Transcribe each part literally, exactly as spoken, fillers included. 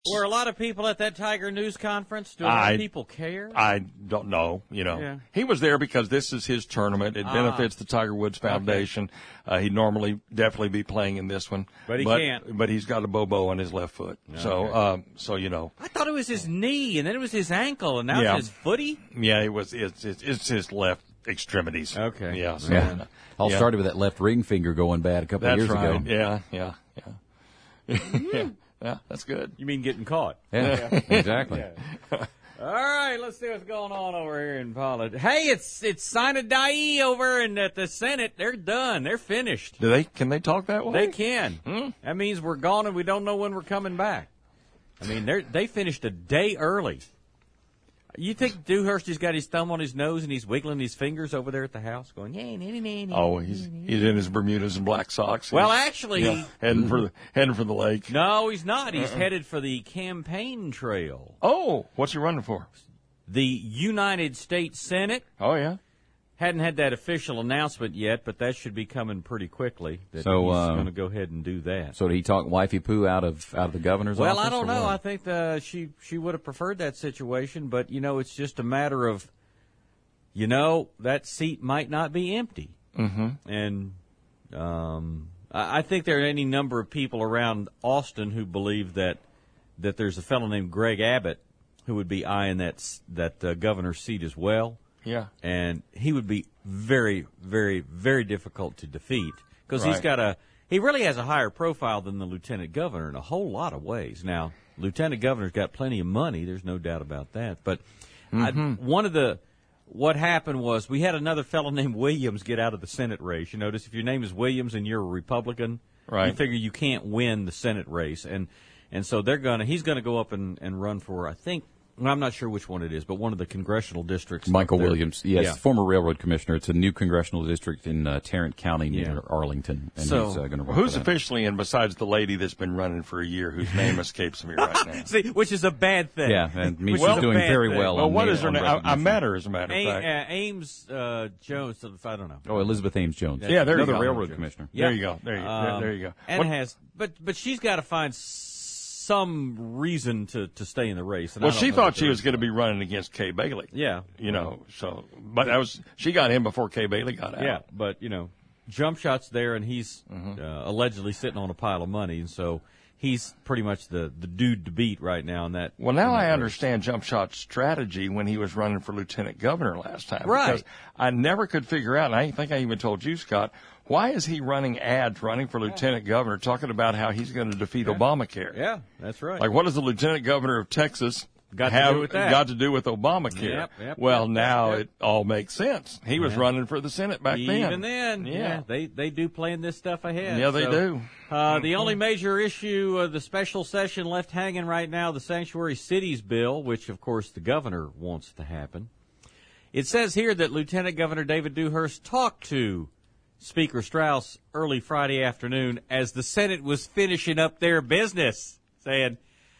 Were a lot of people at that Tiger News conference? Do a lot I, of people care? I don't know. You know, yeah. He was there because this is his tournament. It ah. benefits the Tiger Woods Foundation. Okay. Uh, he'd normally definitely be playing in this one, but he but, can't. But he's got a bobo on his left foot. Okay. So, um, so you know. I thought it was his knee, and then it was his ankle, and now yeah. it's his footy. Yeah, it was. It's, it's, it's his left extremities. Okay. Yeah. So, yeah. All yeah. started with that left ring finger going bad a couple That's of years right. ago. Yeah, yeah, yeah. yeah. Yeah, that's good. You mean getting caught? Yeah, yeah. Exactly. Yeah. All right, let's see what's going on over here in politics. Hey, it's it's sine die over in at the Senate. They're done. They're finished. Do they? Can they talk that way? They can. Hmm? That means we're gone and we don't know when we're coming back. I mean, they they finished a day early. You think Dewhurst has got his thumb on his nose and he's wiggling his fingers over there at the house, going, yeah, nah, nah, nah, oh, he's he's in his Bermudas and black socks. Well, he's, actually, yeah, heading for the heading for the lake. No, he's not. He's uh-uh. headed for the campaign trail. Oh, what's he running for? The United States Senate. Oh, yeah. Hadn't had that official announcement yet, but that should be coming pretty quickly. That so he's uh, going to go ahead and do that. So did he talk wifey poo out of out of the governor's well, office? Well, I don't know. What? I think the, she she would have preferred that situation, but you know, it's just a matter of, you know, that seat might not be empty, mm-hmm. and um, I, I think there are any number of people around Austin who believe that that there's a fellow named Greg Abbott who would be eyeing that that uh, governor's seat as well. Yeah. And he would be very, very, very difficult to defeat because right. he's got a, he really has a higher profile than the lieutenant governor in a whole lot of ways. Now, lieutenant governor's got plenty of money. There's no doubt about that. But mm-hmm. I, one of the, what happened was we had another fellow named Williams get out of the Senate race. You notice if your name is Williams and you're a Republican, right. you figure you can't win the Senate race. And, and so they're going to, he's going to go up and, and run for, I think, I'm not sure which one it is, but one of the congressional districts. Michael Williams, yes, yeah. former railroad commissioner. It's a new congressional district in uh, Tarrant County near yeah. Arlington. And so, he's uh, going to run who's for that. officially in besides the lady that's been running for a year, whose name escapes me right now? See, which is a bad thing. Yeah, and I mean, she's well, doing very thing. well. Well, on what the, is her on name? I, I met her, as a matter of A- fact. uh, Ames uh, Jones. I don't know. Oh, Elizabeth Ames Jones. Yeah, there you Another go. railroad commissioner. Yeah. There you go. There you, um, there you go. And What, has, but but she's got to find some reason to, to stay in the race. And well, I don't she know thought what she there was is. going to be running against Kay Bailey. Yeah, You know, so, but that was, she got in before Kay Bailey got out. yeah, but you know, jump shot's there, and he's Mm-hmm. uh, allegedly sitting on a pile of money, and so he's pretty much the, the dude to beat right now. In that. Well, now in that I race. understand Jump Shot's strategy when he was running for lieutenant governor last time. Right. Because I never could figure out, and I think I even told you, Scott, why is he running ads running for lieutenant governor talking about how he's going to defeat Yeah. Obamacare? Yeah, that's right. Like, what does the lieutenant governor of Texas Got to have do with that. got to do with Obamacare? Yep, yep, well, yep, now yep. it all makes sense. He was Yeah. running for the Senate back then. Even then, yeah. Yeah. they they do plan this stuff ahead. Yeah, they So, do. Uh, the only major issue of the special session left hanging right now, the Sanctuary Cities bill, which of course the governor wants to happen. It says here that Lieutenant Governor David Dewhurst talked to Speaker Strauss early Friday afternoon as the Senate was finishing up their business, saying,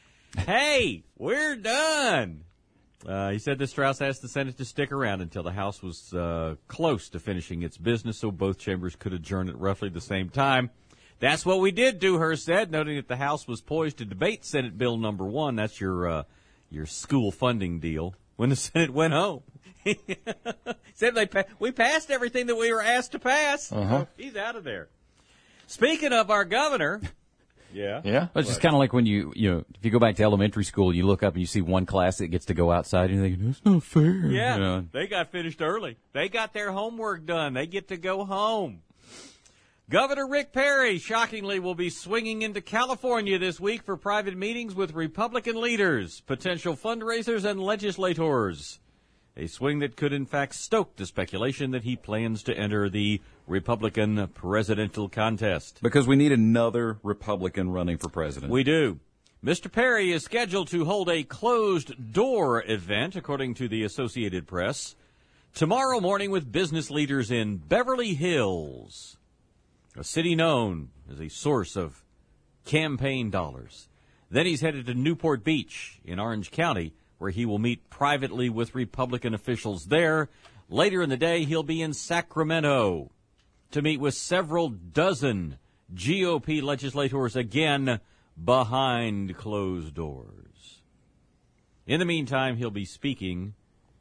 "Hey, we're done." Uh, he said that Strauss asked the Senate to stick around until the House was uh, close to finishing its business so both chambers could adjourn at roughly the same time. That's what we did, Dewhurst said, noting that the House was poised to debate Senate Bill number one. That's your uh, your school funding deal. When the Senate went home, he said they pa- we passed everything that we were asked to pass. Uh-huh. He's out of there. Speaking of our governor, yeah, Yeah. Well, it's just kind of like when you, you know, if you go back to elementary school, you look up and you see one class that gets to go outside, and you're thinking, that's not fair. yeah, You know? they got finished early. They got their homework done. They get to go home. Governor Rick Perry, shockingly, will be swinging into California this week for private meetings with Republican leaders, potential fundraisers, and legislators. A swing that could, in fact, stoke the speculation that he plans to enter the Republican presidential contest. Because we need another Republican running for president. We do. Mister Perry is scheduled to hold a closed-door event, according to the Associated Press, tomorrow morning with business leaders in Beverly Hills, a city known as a source of campaign dollars. Then he's headed to Newport Beach in Orange County, where he will meet privately with Republican officials there. Later in the day, he'll be in Sacramento to meet with several dozen G O P legislators again, behind closed doors. In the meantime, he'll be speaking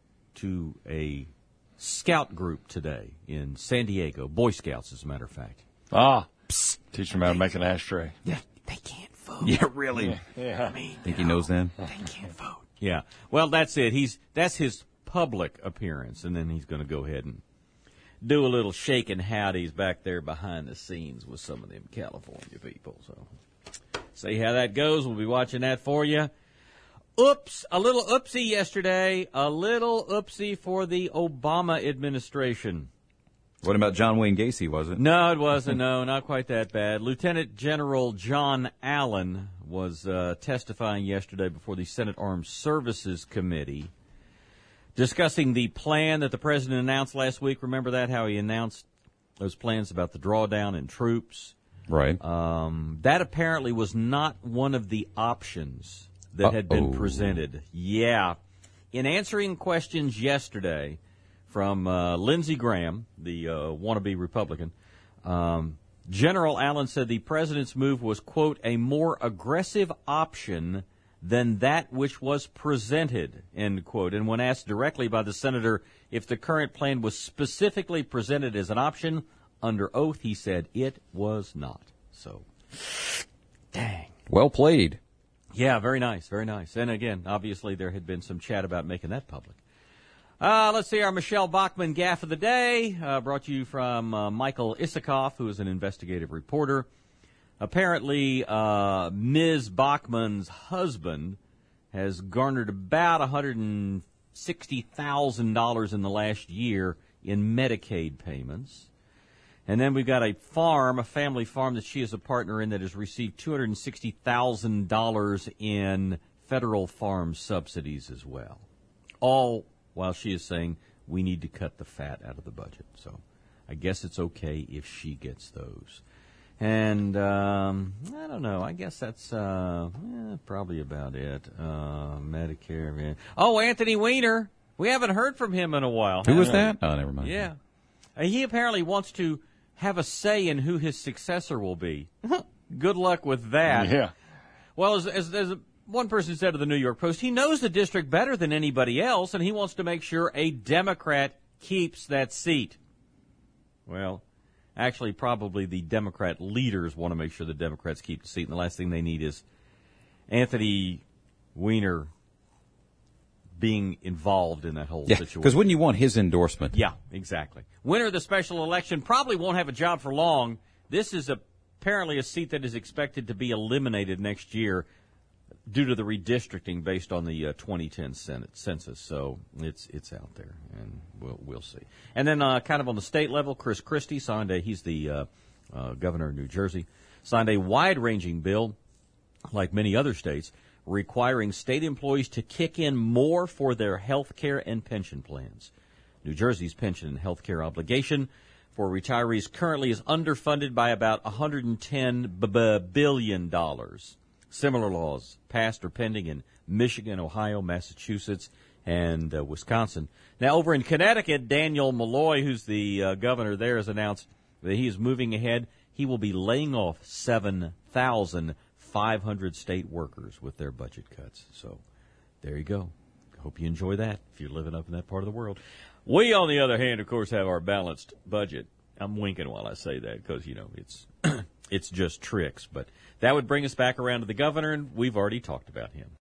to a scout group today in San Diego, Boy Scouts, as a matter of fact. Ah, Psst. Teach them how to make an ashtray. Yeah, they can't vote. Yeah, really. Yeah. yeah. I mean, Think he knows then? they can't vote. Yeah. Well, that's it. He's that's his public appearance, and then he's going to go ahead and do a little shaking howdies back there behind the scenes with some of them California people. So, see how that goes. We'll be watching that for you. Oops, a little oopsie yesterday. A little oopsie for the Obama administration. What about John Wayne Gacy, was it? No, it wasn't. No, not quite that bad. Lieutenant General John Allen was uh, testifying yesterday before the Senate Armed Services Committee, discussing the plan that the president announced last week. Remember that, how he announced those plans about the drawdown in troops? Right. Um, that apparently was not one of the options that Uh-oh. had been presented. Yeah. In answering questions yesterday from uh, Lindsey Graham, the uh, wannabe Republican, um, General Allen said the president's move was, quote, a more aggressive option than that which was presented, end quote. And when asked directly by the senator if the current plan was specifically presented as an option, under oath he said it was not. So, dang. Well played. Yeah, very nice, very nice. And again, obviously there had been some chat about making that public. Uh, let's see, our Michelle Bachmann Gaffe of the Day, uh, brought to you from uh, Michael Isikoff, who is an investigative reporter. Apparently, uh, Miz Bachmann's husband has garnered about one hundred sixty thousand dollars in the last year in Medicaid payments. And then we've got a farm, a family farm that she is a partner in, that has received two hundred sixty thousand dollars in federal farm subsidies as well. All while she is saying we need to cut the fat out of the budget. So I guess it's okay if she gets those. And um, I don't know. I guess that's uh, eh, probably about it. Uh, Medicare. Man. Oh, Anthony Weiner. We haven't heard from him in a while. Who was that? Oh, never mind. Yeah. Uh, he apparently wants to have a say in who his successor will be. Good luck with that. Yeah. Well, as, as, as one person said to the New York Post, he knows the district better than anybody else, and he wants to make sure a Democrat keeps that seat. Well, actually, probably the Democrat leaders want to make sure the Democrats keep the seat, and the last thing they need is Anthony Weiner being involved in that whole yeah, situation. Because wouldn't you want his endorsement? Yeah, exactly. Winner of the special election probably won't have a job for long. This is a, apparently a seat that is expected to be eliminated next year due to the redistricting based on the uh, twenty ten Senate census. So it's it's out there, and we'll we'll see. And then uh, kind of on the state level, Chris Christie signed a, he's the uh, uh, governor of New Jersey, signed a wide-ranging bill, like many other states, requiring state employees to kick in more for their health care and pension plans. New Jersey's pension and health care obligation for retirees currently is underfunded by about one hundred ten billion dollars. Similar laws passed or pending in Michigan, Ohio, Massachusetts, and uh, Wisconsin. Now, over in Connecticut, Daniel Malloy, who's the uh, governor there, has announced that he is moving ahead. He will be laying off seven thousand five hundred state workers with their budget cuts. So there you go. Hope you enjoy that if you're living up in that part of the world. We, on the other hand, of course, have our balanced budget. I'm winking while I say that because, you know, it's it's just tricks. But that would bring us back around to the governor, and we've already talked about him.